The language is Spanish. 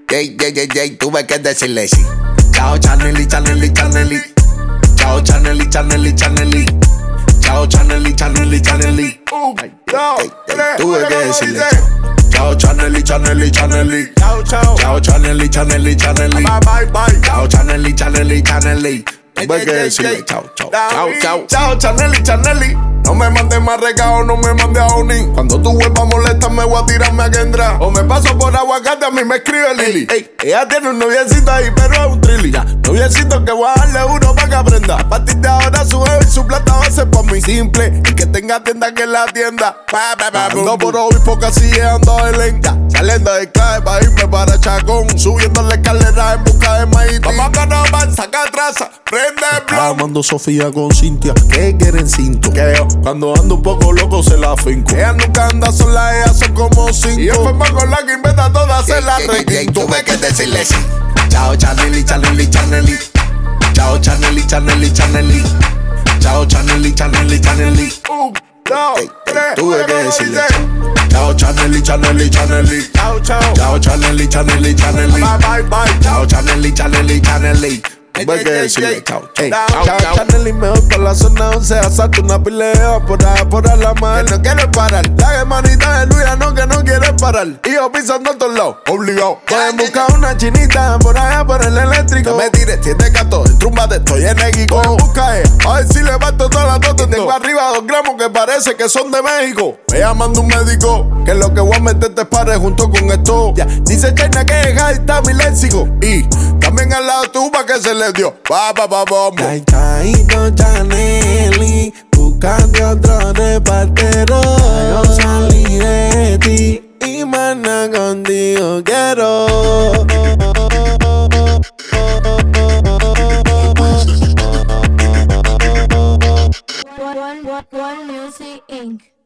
tuve que decirle sí. Chao, Chaneli, Chaneli, Chaneli. Chao, Chaneli, Chaneli, Chaneli. Chao, Chaneli, Chaneli, Chaneli. Tuve que decirle chao, Chaneli, Chaneli, Chaneli. Chao, chao. Chao, Chaneli, Chaneli, Chaneli. Bye, bye. Chao, Chaneli, Chaneli, Chaneli. Tuve que decirle chao, chao, chao, chao. Chao, Chaneli, Chaneli. No me mandes más regalo, no me mandes a Oni. Cuando tu vuelvas molesta me voy a tirarme a Kendra. O me paso por aguacate, a mí me escribe Lili. Ella tiene un noviecito ahí, pero es un trilli. Noviecito que voy a darle uno pa' que aprenda. A partir de ahora su bebé y su plata va a ser por mí. Simple, y que tenga tienda que en la tienda. Ando por obispo casi ando de lenta. Saliendo de calle pa' irme para Chacón. Subiendo la escalera en busca de Maití. Vamos que no van, saca traza, prende el blog. Amando Sofía con Cintia, que quieren cinto. Que yo, cuando ando un poco loco se la finco. Ella nunca anda sola, ellas son como cinco. Y enferma con la que inventa todas, se la requinto. Tuve que decirle sí. Chao, Chaneli, Chaneli, Chaneli. Chao, Chaneli, Chaneli, Chaneli. Chao, Chaneli, Chaneli, Chaneli. Tuve que decirle chao, Chaneli, Chaneli, Chaneli. Chao, chao. Chao, Chaneli, Chaneli, Chaneli. Bye, bye. Chao, Chaneli, Chaneli, Chaneli. Tuve que decirle chao, chao. Chao, Chaneli, me voy por la zona 11. Asalto una pilea por la mar. Que no quiere parar. La hermanita de Luis, no, que no quiere parar. Y yo pisando a todos lados, obligado. Pueden buscar una chinita por allá por el eléctrico. Que me tire 7 gatos, el trumba de estoy enérgico. Busca a ver si levanto toda la tota. Tengo arriba 2 gramos que parece que son de México. Me llamando un médico, que lo que voy a meterte pare junto con esto. Dice China que ahí está mi léxico. Y también al lado tú pa' que se le dio. Vamos. Chaito, Chaneli, buscando otro repartero. Yo salí de ti y más nada contigo quiero. One Music Inc.